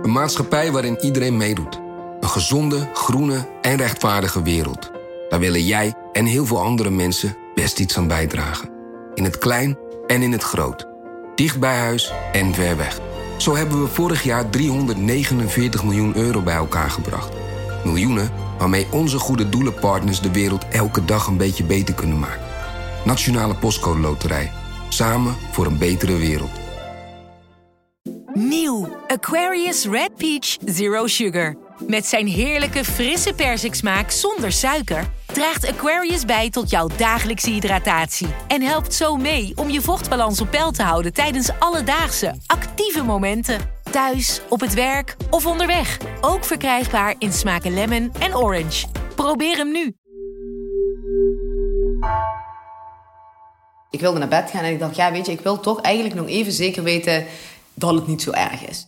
Een maatschappij waarin iedereen meedoet. Een gezonde, groene en rechtvaardige wereld. Daar willen jij en heel veel andere mensen best iets aan bijdragen. In het klein en in het groot. Dicht bij huis en ver weg. Zo hebben we vorig jaar 349 miljoen euro bij elkaar gebracht. Miljoenen waarmee onze goede doelenpartners de wereld elke dag een beetje beter kunnen maken. Nationale Postcode Loterij. Samen voor een betere wereld. Nieuw Aquarius Red Peach Zero Sugar. Met zijn heerlijke frisse persiksmaak zonder suiker draagt Aquarius bij tot jouw dagelijkse hydratatie. En helpt zo mee om je vochtbalans op peil te houden tijdens alledaagse, actieve momenten. Thuis, op het werk of onderweg. Ook verkrijgbaar in smaken lemon en orange. Probeer hem nu. Ik wilde naar bed gaan en ik dacht, ja, weet je, ik wil toch eigenlijk nog even zeker weten dat het niet zo erg is.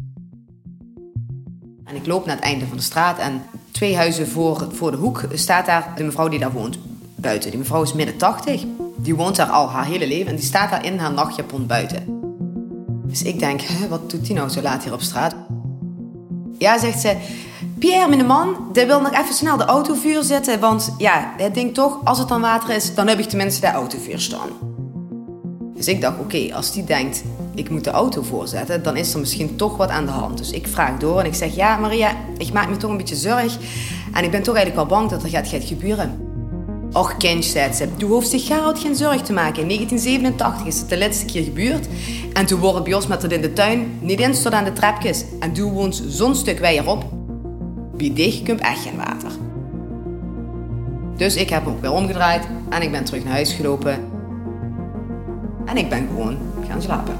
En ik loop naar het einde van de straat en 2 huizen voor de hoek staat daar de mevrouw die daar woont buiten. Die mevrouw is midden 80. Die woont daar al haar hele leven en die staat daar in haar nachtjapon buiten. Dus ik denk, wat doet die nou zo laat hier op straat? Ja, zegt ze, Pierre, mijn man, die wil nog even snel de auto vuur zetten. Want ja, hij denkt toch, als het dan water is, dan heb ik tenminste de auto vuur staan. Dus ik dacht, oké, als die denkt, ik moet de auto voorzetten, dan is er misschien toch wat aan de hand. Dus ik vraag door en ik zeg, ja Maria, ik maak me toch een beetje zorg. En ik ben toch eigenlijk wel bang dat er gaat gebeuren. Och kind, zei ze, je hoeft zich geen zorg te maken. In 1987 is het de laatste keer gebeurd. En toen worden bij ons met het in de tuin niet eens tot aan de trapjes. En toen woont zo'n stuk weierop. Bij dich komt echt geen water. Dus ik heb me ook weer omgedraaid en ik ben terug naar huis gelopen. En ik ben gewoon gaan slapen.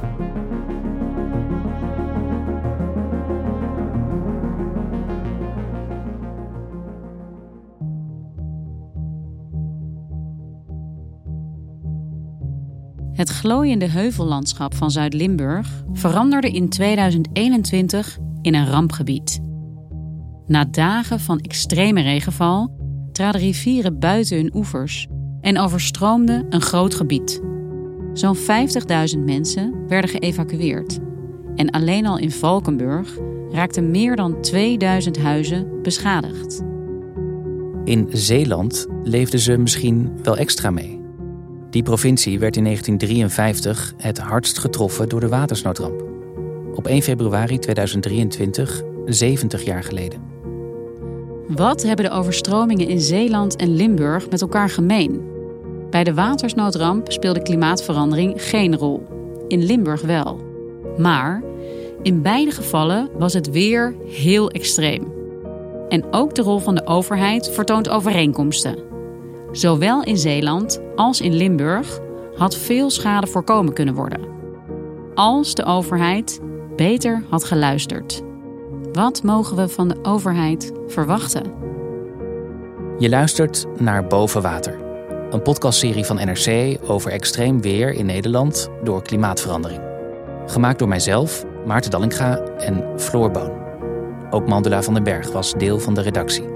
Het glooiende heuvellandschap van Zuid-Limburg veranderde in 2021 in een rampgebied. Na dagen van extreme regenval traden rivieren buiten hun oevers en overstroomde een groot gebied. Zo'n 50.000 mensen werden geëvacueerd. En alleen al in Valkenburg raakten meer dan 2000 huizen beschadigd. In Zeeland leefden ze misschien wel extra mee. Die provincie werd in 1953 het hardst getroffen door de watersnoodramp. Op 1 februari 2023, 70 jaar geleden. Wat hebben de overstromingen in Zeeland en Limburg met elkaar gemeen? Bij de watersnoodramp speelde klimaatverandering geen rol. In Limburg wel. Maar in beide gevallen was het weer heel extreem. En ook de rol van de overheid vertoont overeenkomsten. Zowel in Zeeland als in Limburg had veel schade voorkomen kunnen worden. Als de overheid beter had geluisterd. Wat mogen we van de overheid verwachten? Je luistert naar Boven Water. Een podcastserie van NRC over extreem weer in Nederland door klimaatverandering. Gemaakt door mijzelf, Maarten Dallinga en Floor Boon. Ook Mandela van den Berg was deel van de redactie.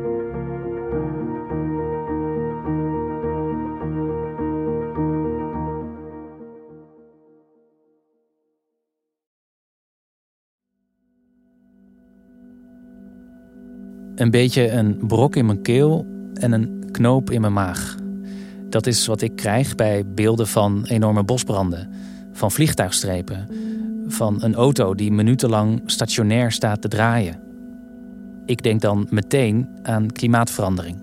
Een beetje een brok in mijn keel en een knoop in mijn maag. Dat is wat ik krijg bij beelden van enorme bosbranden, van vliegtuigstrepen, van een auto die minutenlang stationair staat te draaien. Ik denk dan meteen aan klimaatverandering.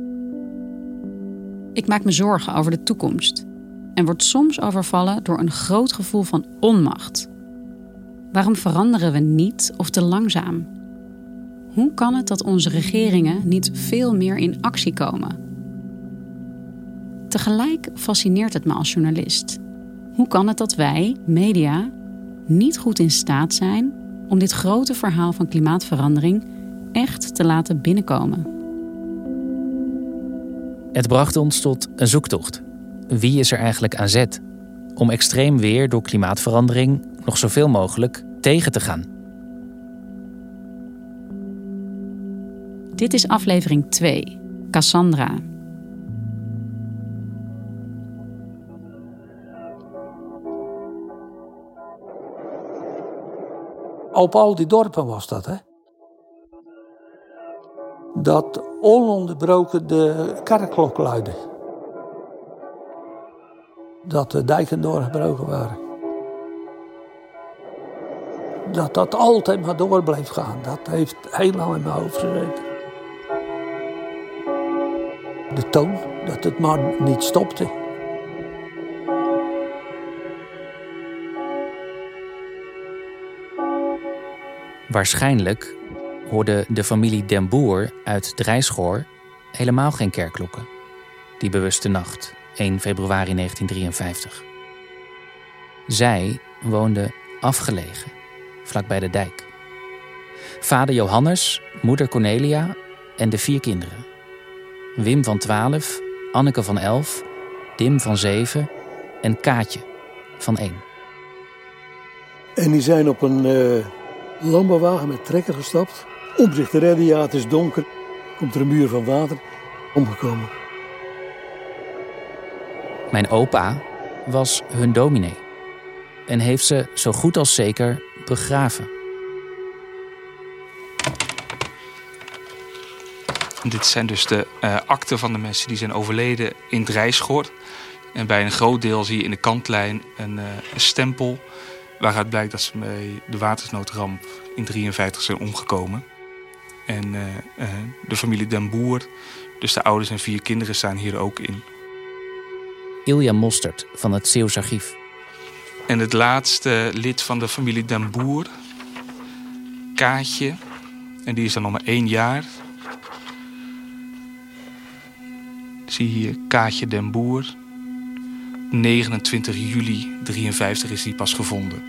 Ik maak me zorgen over de toekomst en word soms overvallen door een groot gevoel van onmacht. Waarom veranderen we niet of te langzaam? Hoe kan het dat onze regeringen niet veel meer in actie komen? Tegelijk fascineert het me als journalist. Hoe kan het dat wij, media, niet goed in staat zijn om dit grote verhaal van klimaatverandering echt te laten binnenkomen? Het bracht ons tot een zoektocht. Wie is er eigenlijk aan zet om extreem weer door klimaatverandering nog zoveel mogelijk tegen te gaan? Dit is aflevering 2, Cassandra. op al die dorpen was dat, hè. Dat ononderbroken de kerkklok luidde. Dat de dijken doorgebroken waren. Dat altijd maar door bleef gaan. Dat heeft heel lang in mijn hoofd gezeten. De toon, dat het maar niet stopte. Waarschijnlijk hoorde de familie Den Boer uit Drijschoor helemaal geen kerkklokken. Die bewuste nacht, 1 februari 1953. Zij woonden afgelegen, vlakbij de dijk. Vader Johannes, moeder Cornelia en de 4 kinderen. Wim van 12, Anneke van 11, Dim van 7 en Kaatje van 1. En die zijn op een landbouwwagen met trekker gestapt. Om zich te redden, ja, het is donker. Komt er een muur van water, omgekomen. Mijn opa was hun dominee en heeft ze zo goed als zeker begraven. Dit zijn dus de akten van de mensen die zijn overleden in Drijschoor. En bij een groot deel zie je in de kantlijn een stempel waaruit blijkt dat ze bij de watersnoodramp in 1953 zijn omgekomen. En de familie Den Boer, dus de ouders en 4 kinderen, staan hier ook in. Ilja Mostert van het Zeeuws Archief. En het laatste lid van de familie Den Boer, Kaatje, en die is dan nog maar 1 jaar. Zie je hier Kaatje Den Boer. 29 juli 1953 is die pas gevonden.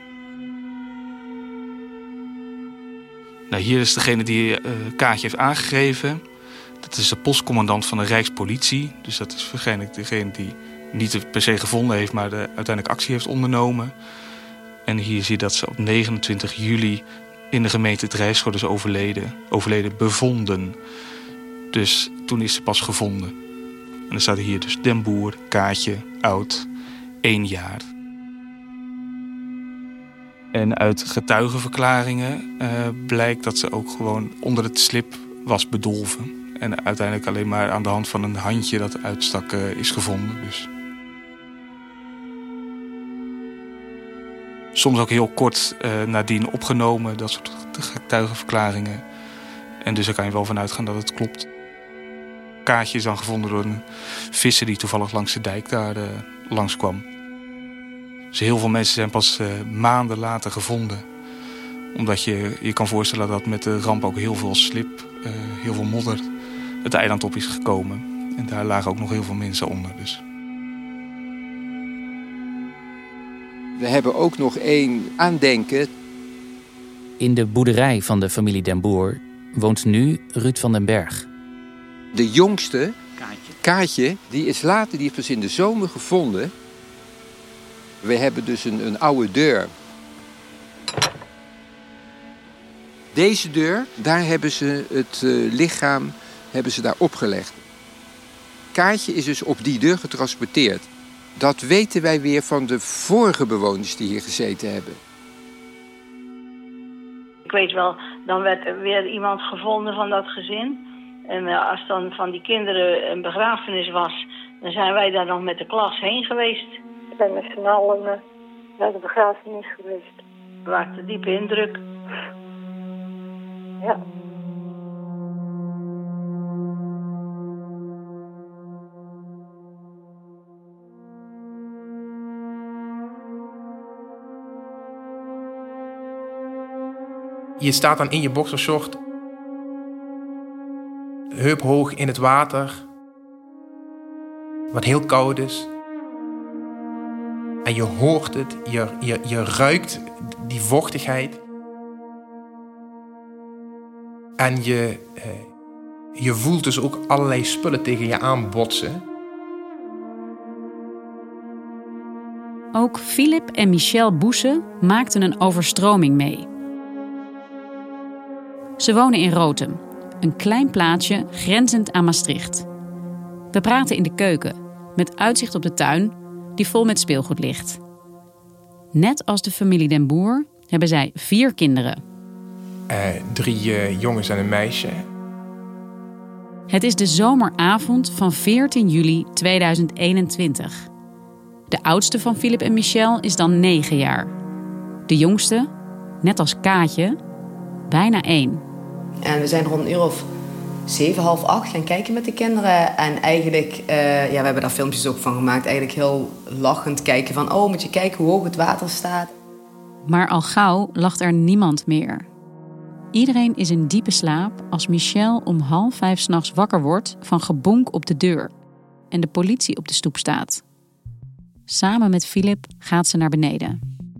Nou, hier is degene die Kaatje heeft aangegeven. Dat is de postcommandant van de Rijkspolitie. Dus dat is waarschijnlijk degene die niet per se gevonden heeft, maar uiteindelijk actie heeft ondernomen. En hier zie je dat ze op 29 juli in de gemeente Drijschoor is overleden bevonden. Dus toen is ze pas gevonden. En dan staat hier dus Den Boer, Kaatje, oud, 1 jaar. En uit getuigenverklaringen blijkt dat ze ook gewoon onder het slip was bedolven. En uiteindelijk alleen maar aan de hand van een handje dat uitstak is gevonden. Dus. Soms ook heel kort nadien opgenomen, dat soort getuigenverklaringen. En dus daar kan je wel van uitgaan dat het klopt. Kaatje is dan gevonden door een visser die toevallig langs de dijk daar langskwam. Dus heel veel mensen zijn pas maanden later gevonden. Omdat je kan voorstellen dat met de ramp ook heel veel slip, heel veel modder het eiland op is gekomen. En daar lagen ook nog heel veel mensen onder. Dus. We hebben ook nog 1 aandenken. In de boerderij van de familie Den Boer woont nu Ruud van den Berg. De jongste, Kaatje, die is pas in de zomer gevonden. We hebben dus een oude deur. Deze deur, daar hebben ze het lichaam daar opgelegd. Kaatje is dus op die deur getransporteerd. Dat weten wij weer van de vorige bewoners die hier gezeten hebben. Ik weet wel, dan werd er weer iemand gevonden van dat gezin. En als dan van die kinderen een begrafenis was, dan zijn wij daar nog met de klas heen geweest. We zijn met z'n allen naar de begrafenis geweest. We maakten diepe indruk. Ja. Je staat dan in je boxershort, heuphoog in het water, wat heel koud is. En je hoort het, je ruikt die vochtigheid. En je voelt dus ook allerlei spullen tegen je aanbotsen. Ook Philip en Michel Boesse maakten een overstroming mee. Ze wonen in Rotem, een klein plaatsje grenzend aan Maastricht. We praten in de keuken, met uitzicht op de tuin die vol met speelgoed ligt. Net als de familie Den Boer hebben zij 4 kinderen. 3 jongens en een meisje. Het is de zomeravond van 14 juli 2021. De oudste van Philip en Michelle is dan 9 jaar. De jongste, net als Kaatje, bijna 1. En we zijn rond een uur of 7, half 8 gaan kijken met de kinderen. En eigenlijk, we hebben daar filmpjes ook van gemaakt. Eigenlijk heel lachend kijken van, moet je kijken hoe hoog het water staat. Maar al gauw lacht er niemand meer. Iedereen is in diepe slaap als Michelle om 4:30 's nachts wakker wordt van gebonk op de deur. En de politie op de stoep staat. Samen met Philip gaat ze naar beneden.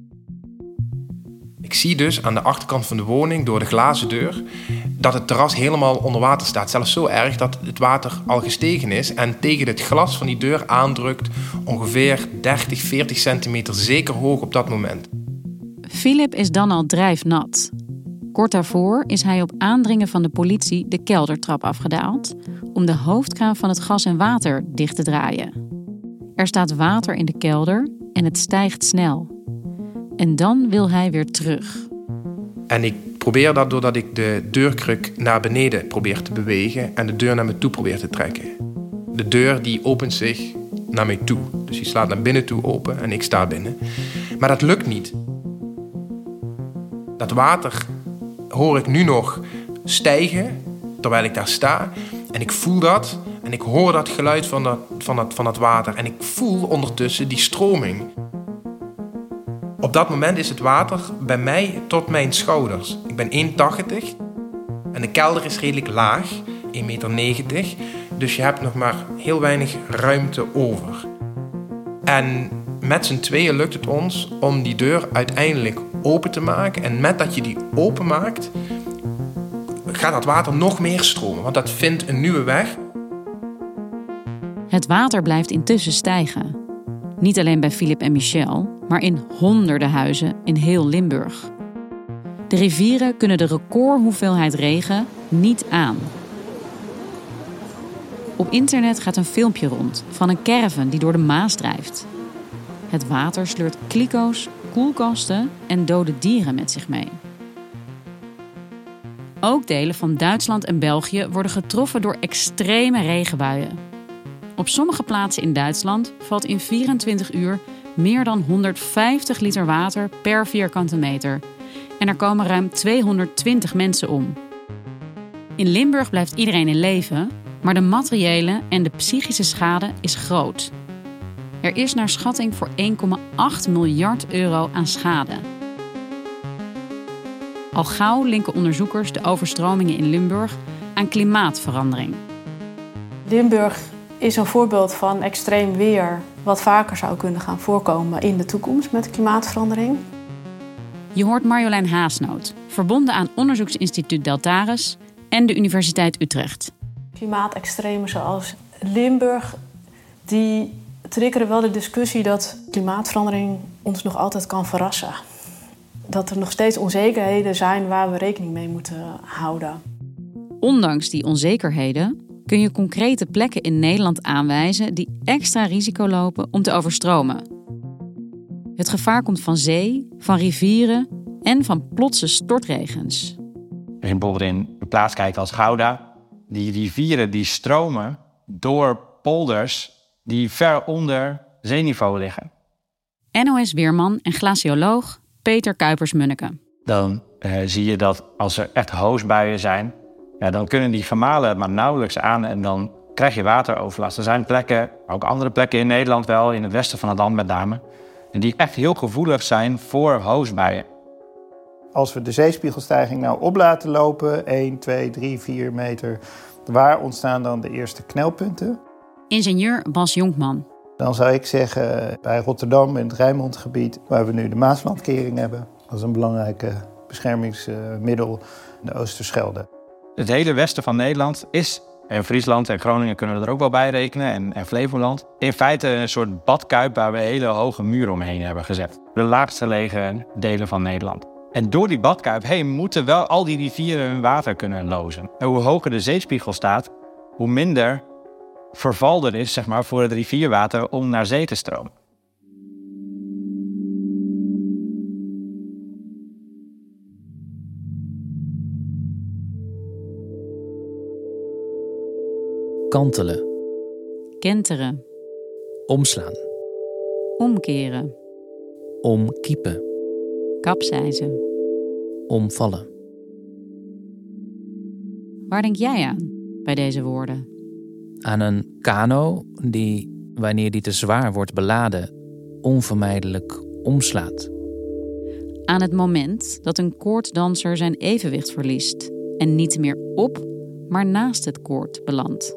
Ik zie dus aan de achterkant van de woning, door de glazen deur, dat het terras helemaal onder water staat. Zelfs zo erg dat het water al gestegen is en tegen het glas van die deur aandrukt, ongeveer 30, 40 centimeter, zeker hoog op dat moment. Philip is dan al drijfnat. Kort daarvoor is hij op aandringen van de politie de keldertrap afgedaald om de hoofdkraan van het gas en water dicht te draaien. Er staat water in de kelder en het stijgt snel. En dan wil hij weer terug. En ik probeer dat doordat ik de deurkruk naar beneden probeer te bewegen en de deur naar me toe probeer te trekken. De deur die opent zich naar mij toe. Dus die slaat naar binnen toe open en ik sta binnen. Maar dat lukt niet. Dat water hoor ik nu nog stijgen terwijl ik daar sta. En ik voel dat en ik hoor dat geluid van dat water. En ik voel ondertussen die stroming. Op dat moment is het water bij mij tot mijn schouders. Ik ben 1,80 en de kelder is redelijk laag, 1,90 meter. Dus je hebt nog maar heel weinig ruimte over. En met z'n tweeën lukt het ons om die deur uiteindelijk open te maken. En met dat je die open maakt, gaat dat water nog meer stromen. Want dat vindt een nieuwe weg. Het water blijft intussen stijgen. Niet alleen bij Philip en Michelle, maar in honderden huizen in heel Limburg. De rivieren kunnen de recordhoeveelheid regen niet aan. Op internet gaat een filmpje rond van een caravan die door de Maas drijft. Het water sleurt kliko's, koelkasten en dode dieren met zich mee. Ook delen van Duitsland en België worden getroffen door extreme regenbuien. Op sommige plaatsen in Duitsland valt in 24 uur meer dan 150 liter water per vierkante meter. En er komen ruim 220 mensen om. In Limburg blijft iedereen in leven, maar de materiële en de psychische schade is groot. Er is naar schatting voor 1,8 miljard euro aan schade. Al gauw linken onderzoekers de overstromingen in Limburg aan klimaatverandering. Limburg is een voorbeeld van extreem weer wat vaker zou kunnen gaan voorkomen in de toekomst met klimaatverandering. Je hoort Marjolein Haasnoot, verbonden aan onderzoeksinstituut Deltares en de Universiteit Utrecht. Klimaatextremen zoals Limburg, die triggeren wel de discussie dat klimaatverandering ons nog altijd kan verrassen. Dat er nog steeds onzekerheden zijn waar we rekening mee moeten houden. Ondanks die onzekerheden kun je concrete plekken in Nederland aanwijzen die extra risico lopen om te overstromen. Het gevaar komt van zee, van rivieren en van plotse stortregens. Als je bijvoorbeeld in een plaats kijkt als Gouda, die rivieren die stromen door polders die ver onder zeeniveau liggen. NOS-weerman en glacioloog Peter Kuipers-Munneke. Dan zie je dat als er echt hoosbuien zijn, dan kunnen die gemalen het maar nauwelijks aan en dan krijg je wateroverlast. Er zijn plekken, ook andere plekken in Nederland wel, in het westen van het land met name, en die echt heel gevoelig zijn voor hoosbuien. Als we de zeespiegelstijging nou op laten lopen, 1, 2, 3, 4 meter, waar ontstaan dan de eerste knelpunten? Ingenieur Bas Jonkman. Dan zou ik zeggen, bij Rotterdam in het Rijnmondgebied, waar we nu de Maaslandkering hebben, dat is een belangrijke beschermingsmiddel, de Oosterschelde. Het hele westen van Nederland is, en Friesland en Groningen kunnen we er ook wel bij rekenen, en Flevoland, in feite een soort badkuip waar we hele hoge muren omheen hebben gezet. De laagst gelegen delen van Nederland. En door die badkuip heen moeten wel al die rivieren hun water kunnen lozen. En hoe hoger de zeespiegel staat, hoe minder verval er is, zeg maar, voor het rivierwater om naar zee te stromen. kantelen. Kenteren. Omslaan. Omkeren. Omkiepen. Kapseizen. Omvallen. Waar denk jij aan bij deze woorden? Aan een kano die, wanneer die te zwaar wordt beladen, onvermijdelijk omslaat. Aan het moment dat een koorddanser zijn evenwicht verliest en niet meer op, maar naast het koord belandt.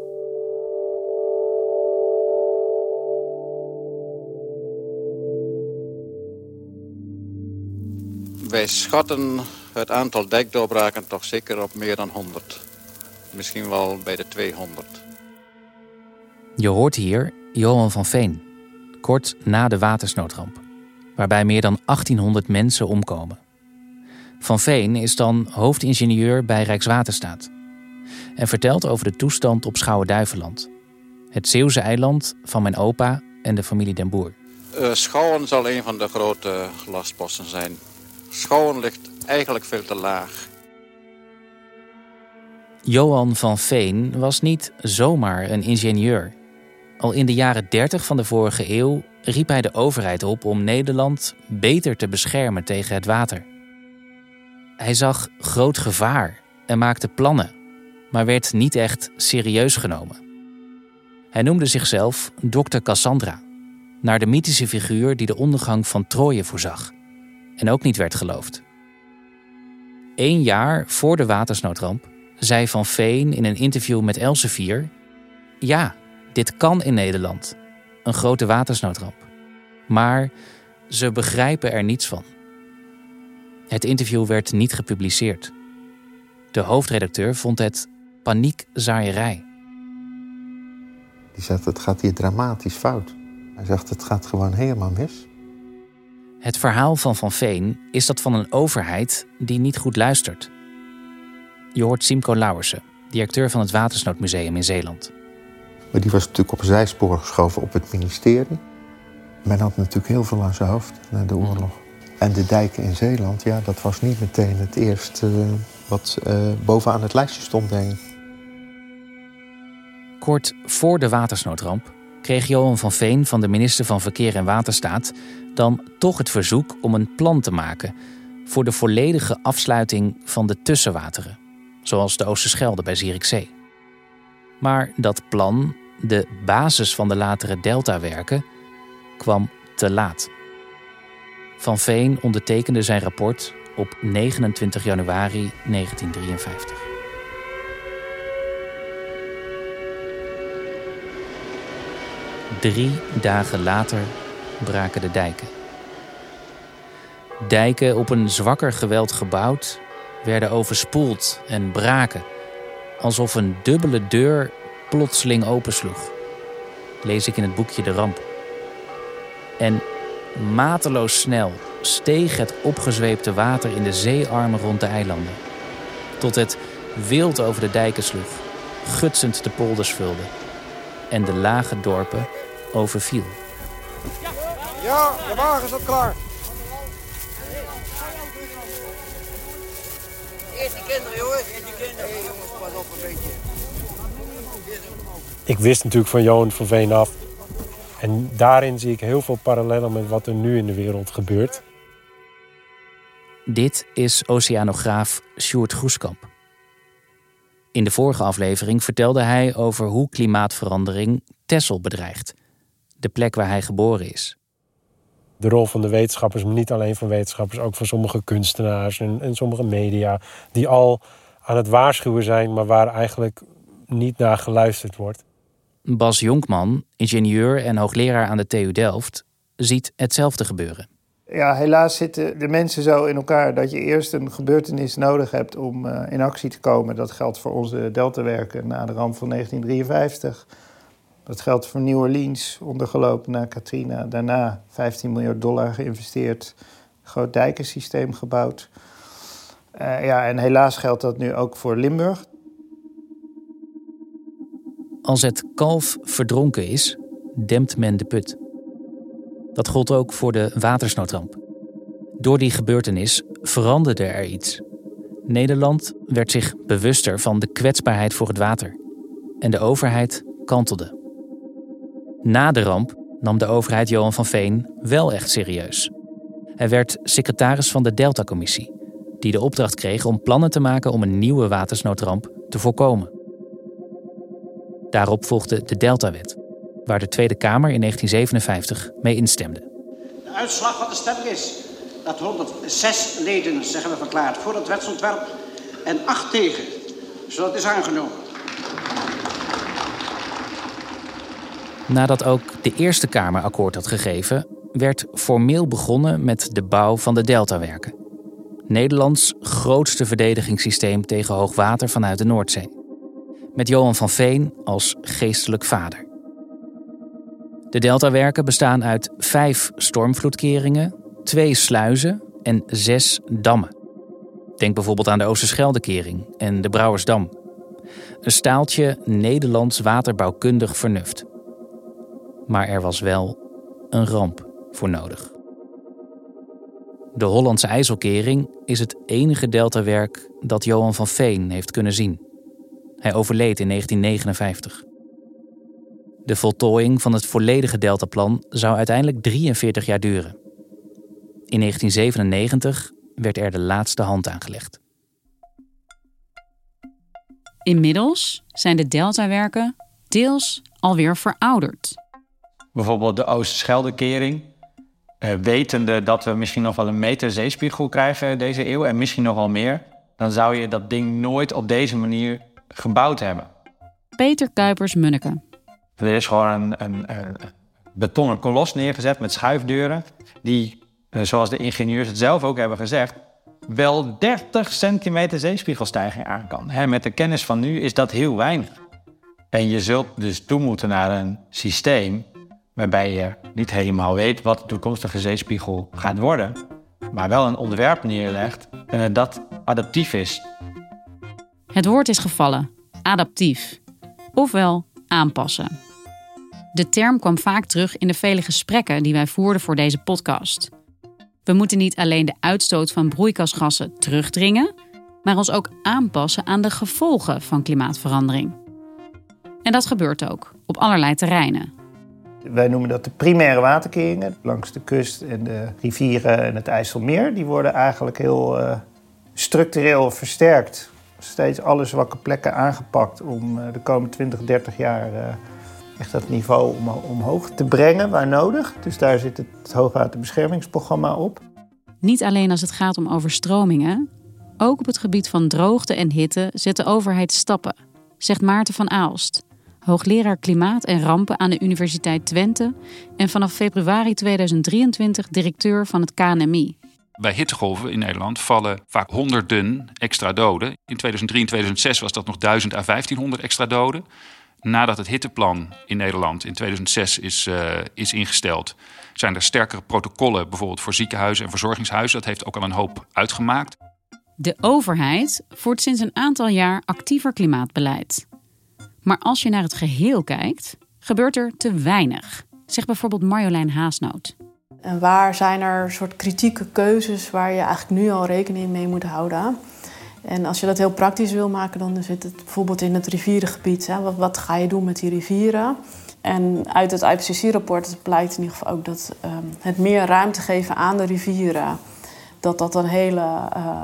Wij schatten het aantal dijkdoorbraken toch zeker op meer dan 100. Misschien wel bij de 200. Je hoort hier Johan van Veen, kort na de watersnoodramp, waarbij meer dan 1800 mensen omkomen. Van Veen is dan hoofdingenieur bij Rijkswaterstaat en vertelt over de toestand op Schouwen-Duiveland, het Zeeuwse eiland van mijn opa en de familie Den Boer. Schouwen zal een van de grote lastposten zijn. Schouwen ligt eigenlijk veel te laag. Johan van Veen was niet zomaar een ingenieur. Al in de jaren 30 van de vorige eeuw riep hij de overheid op om Nederland beter te beschermen tegen het water. Hij zag groot gevaar en maakte plannen, maar werd niet echt serieus genomen. Hij noemde zichzelf Dr. Cassandra, naar de mythische figuur die de ondergang van Troje voorzag en ook niet werd geloofd. 1 jaar voor de watersnoodramp zei Van Veen in een interview met Elsevier: ja, dit kan in Nederland, een grote watersnoodramp. Maar ze begrijpen er niets van. Het interview werd niet gepubliceerd. De hoofdredacteur vond het paniekzaaierij. Die zegt, het gaat hier dramatisch fout. Hij zegt, het gaat gewoon helemaal mis. Het verhaal van Van Veen is dat van een overheid die niet goed luistert. Je hoort Simco Lauwersen, directeur van het Watersnoodmuseum in Zeeland. Maar die was natuurlijk op een zijspoor geschoven op het ministerie. Men had natuurlijk heel veel aan zijn hoofd na de oorlog. En de dijken in Zeeland, ja, dat was niet meteen het eerste wat bovenaan het lijstje stond, denk ik. Kort voor de watersnoodramp kreeg Johan van Veen van de minister van Verkeer en Waterstaat dan toch het verzoek om een plan te maken voor de volledige afsluiting van de tussenwateren, zoals de Oosterschelde bij Zierikzee. Maar dat plan, de basis van de latere deltawerken, kwam te laat. Van Veen ondertekende zijn rapport op 29 januari 1953. Drie dagen later braken de dijken. Dijken op een zwakker geweld gebouwd werden overspoeld en braken, alsof een dubbele deur plotseling opensloeg, lees ik in het boekje De Ramp. En mateloos snel steeg het opgezweepte water in de zeearmen rond de eilanden, tot het wild over de dijken sloeg, gutsend de polders vulde en de lage dorpen overviel. Ja, de wagen staat klaar. Eerst die kinderen, jongens. Hey, jongens, pas op een beetje. Ik wist natuurlijk van Johan van Veen af. En daarin zie ik heel veel parallellen met wat er nu in de wereld gebeurt. Dit is oceanograaf Sjoerd Groeskamp. In de vorige aflevering vertelde hij over hoe klimaatverandering Texel bedreigt, de plek waar hij geboren is. De rol van de wetenschappers, maar niet alleen van wetenschappers, ook van sommige kunstenaars en sommige media, die al aan het waarschuwen zijn, maar waar eigenlijk niet naar geluisterd wordt. Bas Jonkman, ingenieur en hoogleraar aan de TU Delft, ziet hetzelfde gebeuren. Ja, helaas zitten de mensen zo in elkaar dat je eerst een gebeurtenis nodig hebt om in actie te komen. Dat geldt voor onze deltawerken na de ramp van 1953. Dat geldt voor New Orleans, ondergelopen na Katrina. Daarna $15 miljard geïnvesteerd, groot dijkensysteem gebouwd. En helaas geldt dat nu ook voor Limburg. Als het kalf verdronken is, dempt men de put. Dat gold ook voor de watersnoodramp. Door die gebeurtenis veranderde er iets. Nederland werd zich bewuster van de kwetsbaarheid voor het water. En de overheid kantelde. Na de ramp nam de overheid Johan van Veen wel echt serieus. Hij werd secretaris van de Delta-commissie, die de opdracht kreeg om plannen te maken om een nieuwe watersnoodramp te voorkomen. Daarop volgde de Deltawet, waar de Tweede Kamer in 1957 mee instemde. De uitslag van de stemming is dat 106 leden zich hebben verklaard voor het wetsontwerp en 8 tegen, zodat het is aangenomen. Nadat ook de Eerste Kamer akkoord had gegeven, werd formeel begonnen met de bouw van de Deltawerken. Nederlands grootste verdedigingssysteem tegen hoogwater vanuit de Noordzee. Met Johan van Veen als geestelijk vader. De Deltawerken bestaan uit 5 stormvloedkeringen, 2 sluizen en 6 dammen. Denk bijvoorbeeld aan de Oosterscheldekering en de Brouwersdam. Een staaltje Nederlands waterbouwkundig vernuft. Maar er was wel een ramp voor nodig. De Hollandse IJsselkering is het enige deltawerk dat Johan van Veen heeft kunnen zien. Hij overleed in 1959. De voltooiing van het volledige deltaplan zou uiteindelijk 43 jaar duren. In 1997 werd er de laatste hand aangelegd. Inmiddels zijn de deltawerken deels alweer verouderd. Bijvoorbeeld de Oosterscheldekering. Wetende dat we misschien nog wel een meter zeespiegel krijgen deze eeuw en misschien nog wel meer, dan zou je dat ding nooit op deze manier gebouwd hebben. Peter Kuipers-Munneke. Er is gewoon een betonnen kolos neergezet met schuifdeuren die, zoals de ingenieurs het zelf ook hebben gezegd, wel 30 centimeter zeespiegelstijging aan kan. Met de kennis van nu is dat heel weinig. En je zult dus toe moeten naar een systeem waarbij je niet helemaal weet wat de toekomstige zeespiegel gaat worden, maar wel een ontwerp neerlegt dat adaptief is. Het woord is gevallen, adaptief, ofwel aanpassen. De term kwam vaak terug in de vele gesprekken die wij voerden voor deze podcast. We moeten niet alleen de uitstoot van broeikasgassen terugdringen, maar ons ook aanpassen aan de gevolgen van klimaatverandering. En dat gebeurt ook, op allerlei terreinen. Wij noemen dat de primaire waterkeringen langs de kust en de rivieren en het IJsselmeer. Die worden eigenlijk heel structureel versterkt. Steeds alle zwakke plekken aangepakt om de komende 20, 30 jaar echt dat niveau omhoog te brengen waar nodig. Dus daar zit het hoogwaterbeschermingsprogramma op. Niet alleen als het gaat om overstromingen, ook op het gebied van droogte en hitte zet de overheid stappen, zegt Maarten van Aalst, hoogleraar klimaat en rampen aan de Universiteit Twente en vanaf februari 2023 directeur van het KNMI. Bij hittegolven in Nederland vallen vaak honderden extra doden. In 2003 en 2006 was dat nog 1000 à 1500 extra doden. Nadat het hitteplan in Nederland in 2006 is ingesteld, zijn er sterkere protocollen bijvoorbeeld voor ziekenhuizen en verzorgingshuizen. Dat heeft ook al een hoop uitgemaakt. De overheid voert sinds een aantal jaar actiever klimaatbeleid. Maar als je naar het geheel kijkt, gebeurt er te weinig, zegt bijvoorbeeld Marjolein Haasnoot. En waar zijn er soort kritieke keuzes waar je eigenlijk nu al rekening mee moet houden? En als je dat heel praktisch wil maken, dan zit het bijvoorbeeld in het rivierengebied. Hè? Wat ga je doen met die rivieren? En uit het IPCC-rapport blijkt in ieder geval ook dat het meer ruimte geven aan de rivieren, dat een hele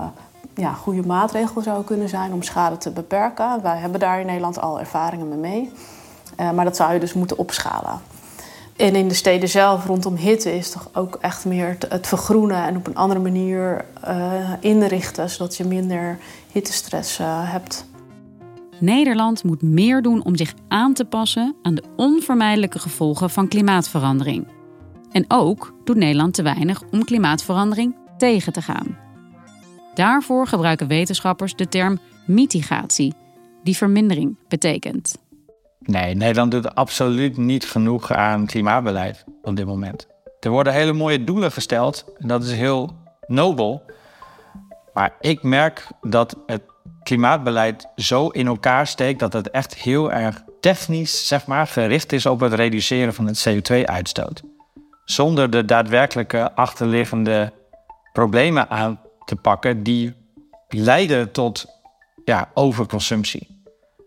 goede maatregel zou kunnen zijn om schade te beperken. Wij hebben daar in Nederland al ervaringen mee. Maar dat zou je dus moeten opschalen. En in de steden zelf rondom hitte is toch ook echt meer het vergroenen en op een andere manier inrichten, zodat je minder hittestress hebt. Nederland moet meer doen om zich aan te passen aan de onvermijdelijke gevolgen van klimaatverandering. En ook doet Nederland te weinig om klimaatverandering tegen te gaan. Daarvoor gebruiken wetenschappers de term mitigatie, die vermindering betekent. Nee, Nederland doet absoluut niet genoeg aan klimaatbeleid op dit moment. Er worden hele mooie doelen gesteld en dat is heel nobel. Maar ik merk dat het klimaatbeleid zo in elkaar steekt dat het echt heel erg technisch, gericht is op het reduceren van het CO2-uitstoot. Zonder de daadwerkelijke achterliggende problemen aan te pakken die leiden tot overconsumptie.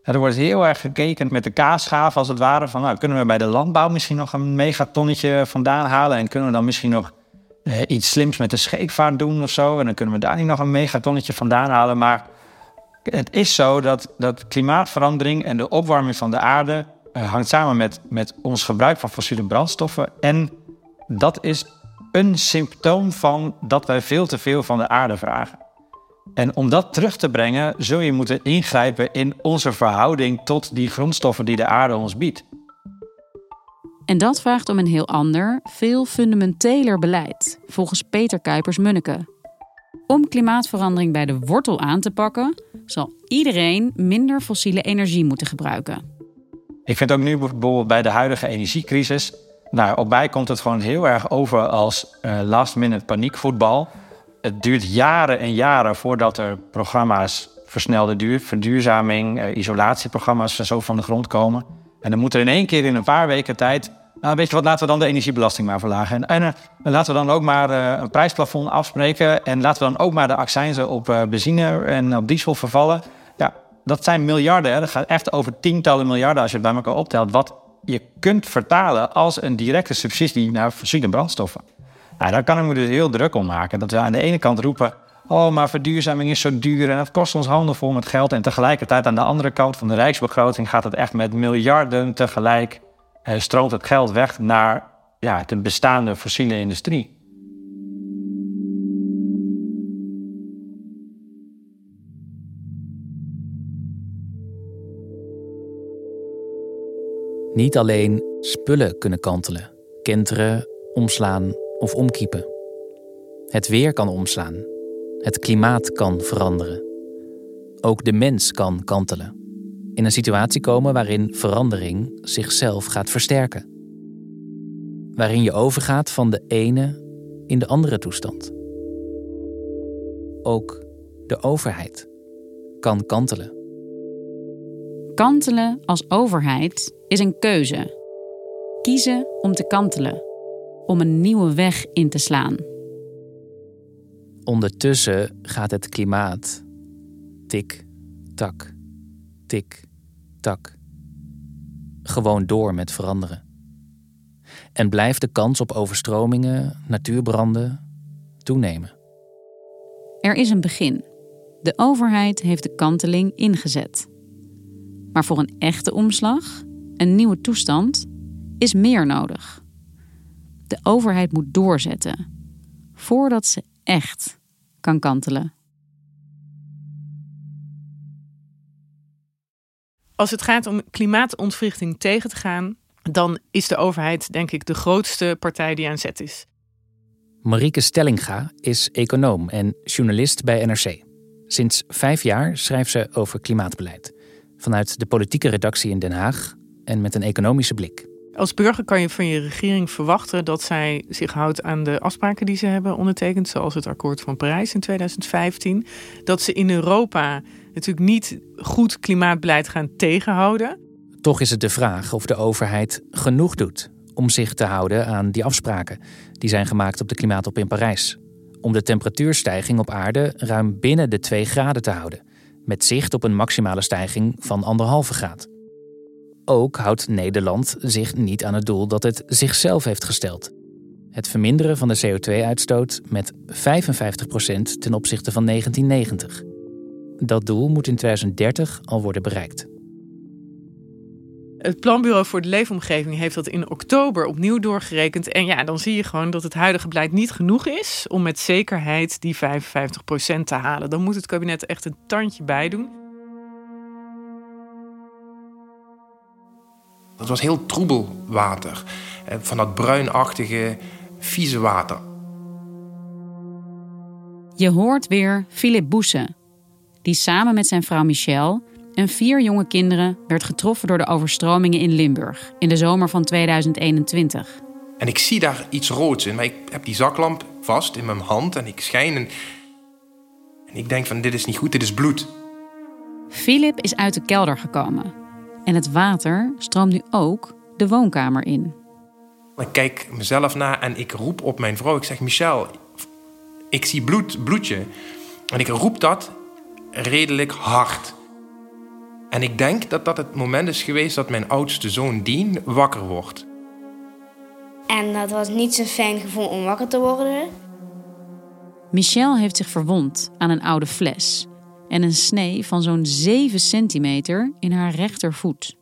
Er wordt heel erg gekeken met de kaasschaaf als het ware. Van, kunnen we bij de landbouw misschien nog een megatonnetje vandaan halen? En kunnen we dan misschien nog iets slims met de scheepvaart doen of zo? En dan kunnen we daar niet nog een megatonnetje vandaan halen. Maar het is zo dat klimaatverandering en de opwarming van de aarde hangt samen met ons gebruik van fossiele brandstoffen. En dat is een symptoom van dat wij veel te veel van de aarde vragen. En om dat terug te brengen, zul je moeten ingrijpen in onze verhouding tot die grondstoffen die de aarde ons biedt. En dat vraagt om een heel ander, veel fundamenteler beleid, volgens Peter Kuipers-Munneke. Om klimaatverandering bij de wortel aan te pakken, zal iedereen minder fossiele energie moeten gebruiken. Ik vind ook nu bijvoorbeeld bij de huidige energiecrisis, op mij komt het gewoon heel erg over als last-minute paniekvoetbal. Het duurt jaren en jaren voordat er programma's versnelde verduurzaming, isolatieprogramma's zo van de grond komen. En dan moet er in één keer in een paar weken tijd, weet je wat, laten we dan de energiebelasting maar verlagen. En laten we dan ook maar een prijsplafond afspreken. En laten we dan ook maar de accijnzen op benzine en op diesel vervallen. Ja, dat zijn miljarden. Hè. Dat gaat echt over tientallen miljarden als je het bij elkaar optelt. Wat je kunt vertalen als een directe subsidie naar fossiele brandstoffen. Nou, daar kan ik me dus heel druk om maken. Dat we aan de ene kant roepen, maar verduurzaming is zo duur en het kost ons handen vol met geld. En tegelijkertijd aan de andere kant van de rijksbegroting gaat het echt met miljarden tegelijk. Stroomt het geld weg naar de bestaande fossiele industrie. Niet alleen spullen kunnen kantelen, kenteren, omslaan of omkiepen. Het weer kan omslaan. Het klimaat kan veranderen. Ook de mens kan kantelen. In een situatie komen waarin verandering zichzelf gaat versterken. Waarin je overgaat van de ene in de andere toestand. Ook de overheid kan kantelen. Kantelen als overheid is een keuze. Kiezen om te kantelen. Om een nieuwe weg in te slaan. Ondertussen gaat het klimaat tik, tak, tik, tak. Gewoon door met veranderen. En blijft de kans op overstromingen, natuurbranden toenemen. Er is een begin. De overheid heeft de kanteling ingezet. Maar voor een echte omslag, een nieuwe toestand, is meer nodig. De overheid moet doorzetten, voordat ze echt kan kantelen. Als het gaat om klimaatontwrichting tegen te gaan, dan is de overheid, denk ik, de grootste partij die aan zet is. Marieke Stellinga is econoom en journalist bij NRC. Sinds 5 jaar schrijft ze over klimaatbeleid. Vanuit de politieke redactie in Den Haag en met een economische blik. Als burger kan je van je regering verwachten dat zij zich houdt aan de afspraken die ze hebben ondertekend, zoals het akkoord van Parijs in 2015. Dat ze in Europa natuurlijk niet goed klimaatbeleid gaan tegenhouden. Toch is het de vraag of de overheid genoeg doet om zich te houden aan die afspraken die zijn gemaakt op de klimaattop in Parijs. Om de temperatuurstijging op aarde ruim binnen de 2 graden te houden, met zicht op een maximale stijging van 1,5 graad. Ook houdt Nederland zich niet aan het doel dat het zichzelf heeft gesteld. Het verminderen van de CO2-uitstoot met 55% ten opzichte van 1990. Dat doel moet in 2030 al worden bereikt. Het Planbureau voor de Leefomgeving heeft dat in oktober opnieuw doorgerekend. En dan zie je gewoon dat het huidige beleid niet genoeg is om met zekerheid die 55% te halen. Dan moet het kabinet echt een tandje bij doen. Dat was heel troebel water. Van dat bruinachtige, vieze water. Je hoort weer Philip Boesse, die samen met zijn vrouw Michelle en 4 jonge kinderen werd getroffen door de overstromingen in Limburg in de zomer van 2021. En ik zie daar iets roods in, maar ik heb die zaklamp vast in mijn hand en ik schijn en ik denk van dit is niet goed, dit is bloed. Philip is uit de kelder gekomen en het water stroomt nu ook de woonkamer in. Ik kijk mezelf na en ik roep op mijn vrouw. Ik zeg, Michelle, ik zie bloedje. En ik roep dat redelijk hard. En ik denk dat dat het moment is geweest dat mijn oudste zoon Dien wakker wordt. En dat was niet zo'n fijn gevoel om wakker te worden. Michel heeft zich verwond aan een oude fles en een snee van zo'n 7 centimeter in haar rechtervoet.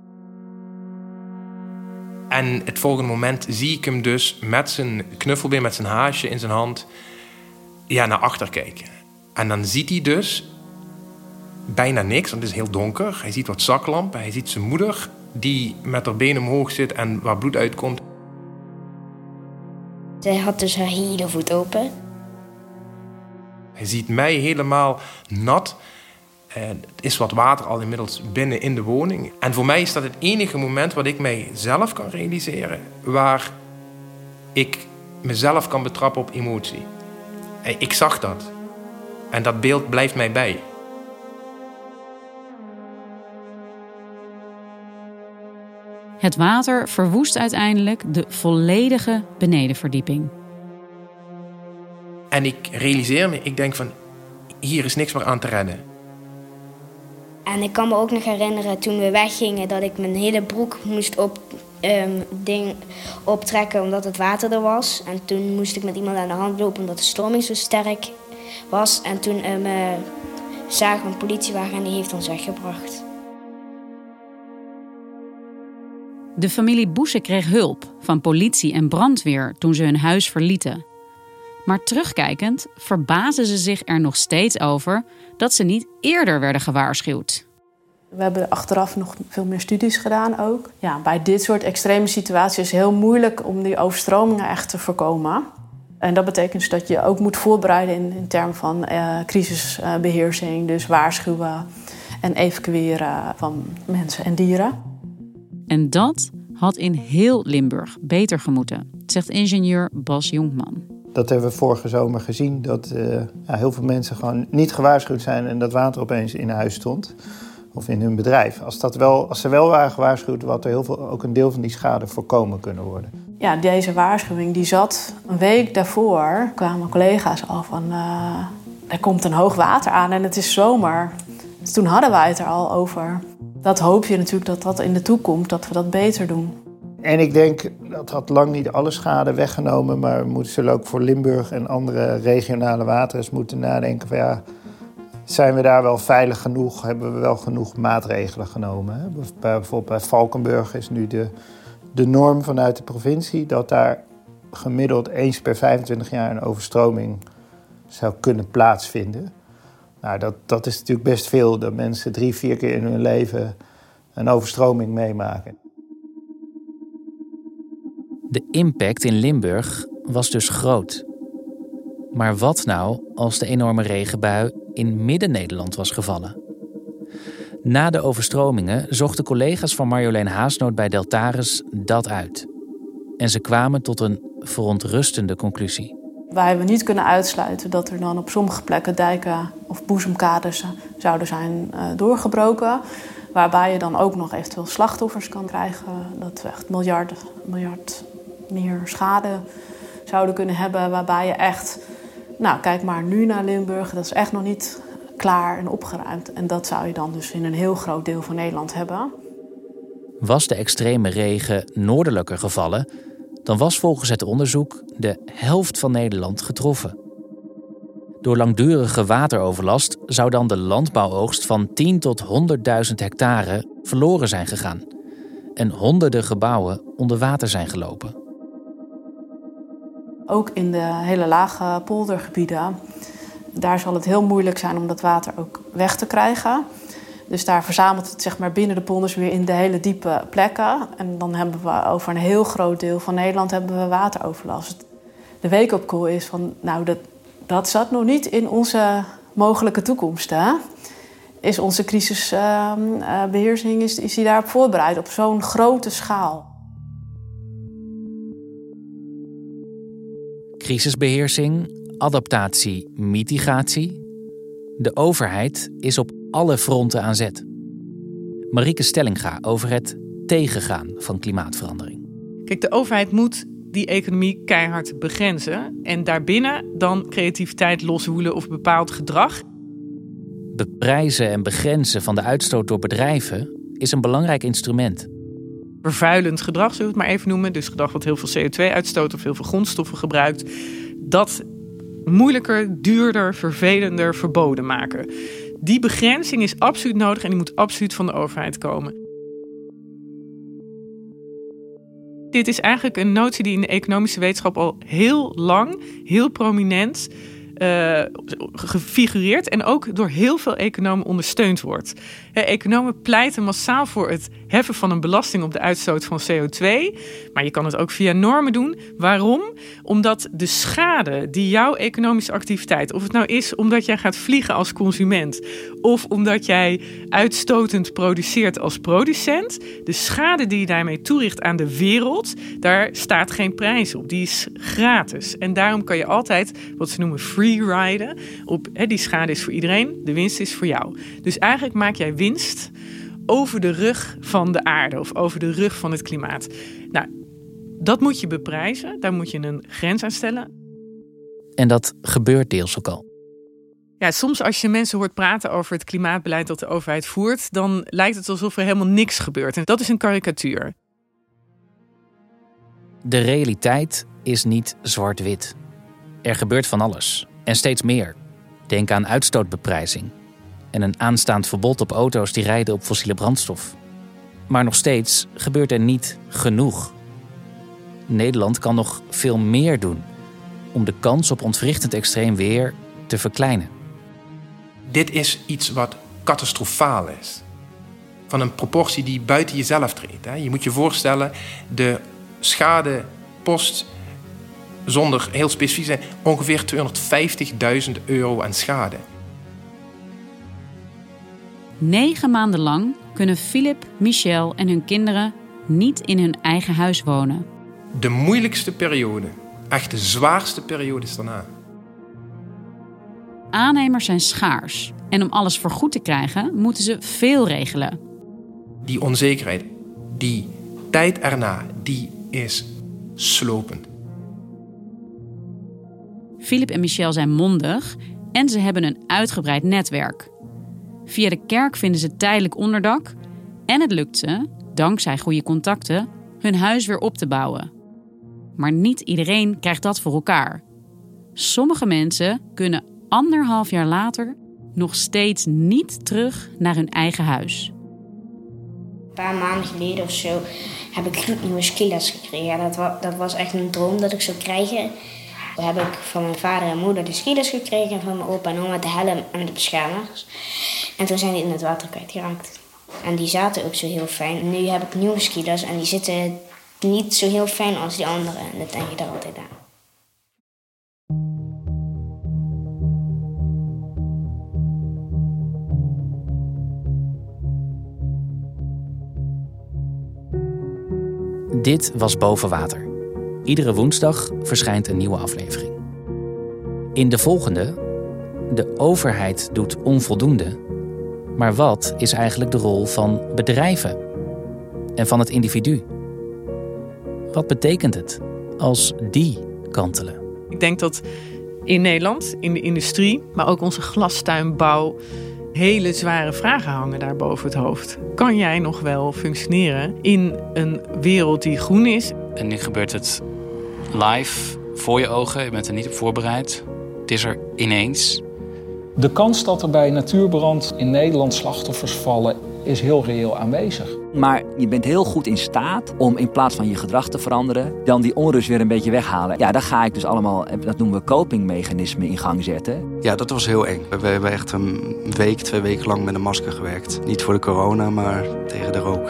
En het volgende moment zie ik hem dus met zijn knuffelbeer, met zijn haasje in zijn hand, naar achter kijken. En dan ziet hij dus bijna niks, want het is heel donker. Hij ziet wat zaklampen, hij ziet zijn moeder die met haar benen omhoog zit en waar bloed uitkomt. Zij had dus haar hele voet open. Hij ziet mij helemaal nat. Er is wat water al inmiddels binnen in de woning. En voor mij is dat het enige moment wat ik mij zelf kan realiseren, waar ik mezelf kan betrappen op emotie. Ik zag dat. En dat beeld blijft mij bij. Het water verwoest uiteindelijk de volledige benedenverdieping. En ik realiseer me, ik denk van, hier is niks meer aan te redden. En ik kan me ook nog herinneren toen we weggingen dat ik mijn hele broek moest optrekken omdat het water er was. En toen moest ik met iemand aan de hand lopen omdat de stroming zo sterk was. En toen zagen we een politiewagen en die heeft ons weggebracht. De familie Boese kreeg hulp van politie en brandweer toen ze hun huis verlieten. Maar terugkijkend verbazen ze zich er nog steeds over dat ze niet eerder werden gewaarschuwd. We hebben achteraf nog veel meer studies gedaan ook. Ja, bij dit soort extreme situaties is het heel moeilijk om die overstromingen echt te voorkomen. En dat betekent dus dat je ook moet voorbereiden in termen van crisisbeheersing. Dus waarschuwen en evacueren van mensen en dieren. En dat had in heel Limburg beter gemoeten, zegt ingenieur Bas Jonkman. Dat hebben we vorige zomer gezien, dat heel veel mensen gewoon niet gewaarschuwd zijn en dat water opeens in huis stond. Of in hun bedrijf. Als ze wel waren gewaarschuwd, had er ook een deel van die schade voorkomen kunnen worden. Ja, deze waarschuwing die zat een week daarvoor. Kwamen collega's al van, er komt een hoog water aan en het is zomer. Dus toen hadden wij het er al over. Dat hoop je natuurlijk dat dat in de toekomst, dat we dat beter doen. En ik denk, dat had lang niet alle schade weggenomen, maar we zullen ook voor Limburg en andere regionale wateren moeten nadenken van zijn we daar wel veilig genoeg? Hebben we wel genoeg maatregelen genomen? Bijvoorbeeld bij Valkenburg is nu de norm vanuit de provincie dat daar gemiddeld eens per 25 jaar een overstroming zou kunnen plaatsvinden. Nou, dat is natuurlijk best veel, dat mensen 3-4 keer in hun leven een overstroming meemaken. De impact in Limburg was dus groot. Maar wat nou als de enorme regenbui in Midden-Nederland was gevallen? Na de overstromingen zochten collega's van Marjolein Haasnoot bij Deltares dat uit. En ze kwamen tot een verontrustende conclusie. Wij hebben niet kunnen uitsluiten dat er dan op sommige plekken dijken of boezemkades zouden zijn doorgebroken. Waarbij je dan ook nog eventueel slachtoffers kan krijgen. Dat we echt miljard meer schade zouden kunnen hebben. Waarbij je echt, kijk maar nu naar Limburg, dat is echt nog niet klaar en opgeruimd. En dat zou je dan dus in een heel groot deel van Nederland hebben. Was de extreme regen noordelijker gevallen, dan was volgens het onderzoek de helft van Nederland getroffen. Door langdurige wateroverlast zou dan de landbouwoogst van 10 tot 100.000 hectare verloren zijn gegaan. En honderden gebouwen onder water zijn gelopen. Ook in de hele lage poldergebieden, daar zal het heel moeilijk zijn om dat water ook weg te krijgen. Dus daar verzamelt het zich maar binnen de polders weer in de hele diepe plekken. En dan hebben we over een heel groot deel van Nederland hebben we wateroverlast. De wake-up call is van, dat zat nog niet in onze mogelijke toekomst. Hè? Is onze crisisbeheersing is die daarop voorbereid op zo'n grote schaal? Crisisbeheersing, adaptatie, mitigatie. De overheid is op alle fronten aan zet. Marieke Stellinga over het tegengaan van klimaatverandering. Kijk, de overheid moet die economie keihard begrenzen. En daarbinnen dan creativiteit loswoelen of bepaald gedrag. beprijzen en begrenzen van de uitstoot door bedrijven is een belangrijk instrument. Vervuilend gedrag, zullen we het maar even noemen. Dus gedrag wat heel veel CO2 uitstoot of heel veel grondstoffen gebruikt. Dat moeilijker, duurder, vervelender, verboden maken. Die begrenzing is absoluut nodig en die moet absoluut van de overheid komen. Dit is eigenlijk een notie die in de economische wetenschap al heel lang, heel prominent gefigureerd en ook door heel veel economen ondersteund wordt. Economen pleiten massaal voor het heffen van een belasting op de uitstoot van CO2. Maar je kan het ook via normen doen. Waarom? Omdat de schade die jouw economische activiteit, of het nou is omdat jij gaat vliegen als consument of omdat jij uitstotend produceert als producent, de schade die je daarmee toericht aan de wereld, daar staat geen prijs op. Die is gratis. En daarom kan je altijd wat ze noemen free riden. Die schade is voor iedereen, de winst is voor jou. Dus eigenlijk maak jij winst over de rug van de aarde of over de rug van het klimaat. Nou, dat moet je beprijzen. Daar moet je een grens aan stellen. En dat gebeurt deels ook al. Ja, soms als je mensen hoort praten over het klimaatbeleid dat de overheid voert, dan lijkt het alsof er helemaal niks gebeurt. En dat is een karikatuur. De realiteit is niet zwart-wit. Er gebeurt van alles. En steeds meer. Denk aan uitstootbeprijzing. En een aanstaand verbod op auto's die rijden op fossiele brandstof. Maar nog steeds gebeurt er niet genoeg. Nederland kan nog veel meer doen om de kans op ontwrichtend extreem weer te verkleinen. Dit is iets wat catastrofaal is. Van een proportie die buiten jezelf treedt. Je moet je voorstellen, de schadepost, zonder heel specifiek zijn, ongeveer €250.000 aan schade. 9 maanden lang kunnen Philip, Michel en hun kinderen niet in hun eigen huis wonen. De moeilijkste periode, echt de zwaarste periode is daarna. Aannemers zijn schaars en om alles vergoed te krijgen moeten ze veel regelen. Die onzekerheid, die tijd erna, die is slopend. Philip en Michel zijn mondig en ze hebben een uitgebreid netwerk. Via de kerk vinden ze tijdelijk onderdak en het lukt ze, dankzij goede contacten, hun huis weer op te bouwen. Maar niet iedereen krijgt dat voor elkaar. Sommige mensen kunnen 1,5 jaar later nog steeds niet terug naar hun eigen huis. Een paar maanden geleden of zo heb ik gloednieuwe skiles gekregen. Dat was echt een droom dat ik zou krijgen. Toen heb ik van mijn vader en moeder de skiles gekregen en van mijn opa en oma de helm en de beschermers. En toen zijn die in het water kwijtgeraakt. En die zaten ook zo heel fijn. Nu heb ik nieuwe skiles en die zitten niet zo heel fijn als die andere. En dat denk je daar altijd aan. Dit was Boven Water. Iedere woensdag verschijnt een nieuwe aflevering. In de volgende, de overheid doet onvoldoende. Maar wat is eigenlijk de rol van bedrijven en van het individu? Wat betekent het als die kantelen? Ik denk dat in Nederland, in de industrie, maar ook onze glastuinbouw, hele zware vragen hangen daar boven het hoofd. Kan jij nog wel functioneren in een wereld die groen is? En nu gebeurt het live, voor je ogen. Je bent er niet op voorbereid. Het is er ineens. De kans dat er bij natuurbrand in Nederland slachtoffers vallen is heel reëel aanwezig. Maar je bent heel goed in staat om in plaats van je gedrag te veranderen, dan die onrust weer een beetje weghalen. Ja, daar ga ik dus allemaal, dat noemen we copingmechanismen, in gang zetten. Ja, dat was heel eng. We hebben echt een week, 2 weken lang met een masker gewerkt. Niet voor de corona, maar tegen de rook.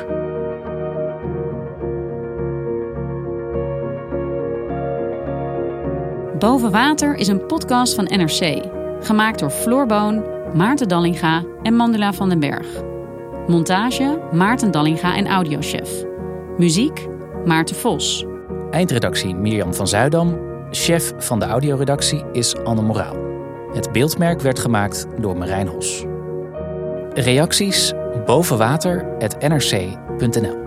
Boven Water is een podcast van NRC. Gemaakt door Floor Boon, Maarten Dallinga en Mandela van den Berg. Montage Maarten Dallinga en audiochef. Muziek Maarten Vos. Eindredactie Mirjam van Zuidam. Chef van de audioredactie is Anne Moraal. Het beeldmerk werd gemaakt door Marijn Hos. Reacties bovenwater@nrc.nl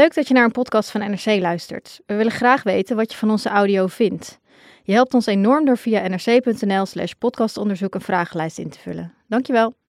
leuk dat je naar een podcast van NRC luistert. We willen graag weten wat je van onze audio vindt. Je helpt ons enorm door via nrc.nl/podcastonderzoek een vragenlijst in te vullen. Dankjewel.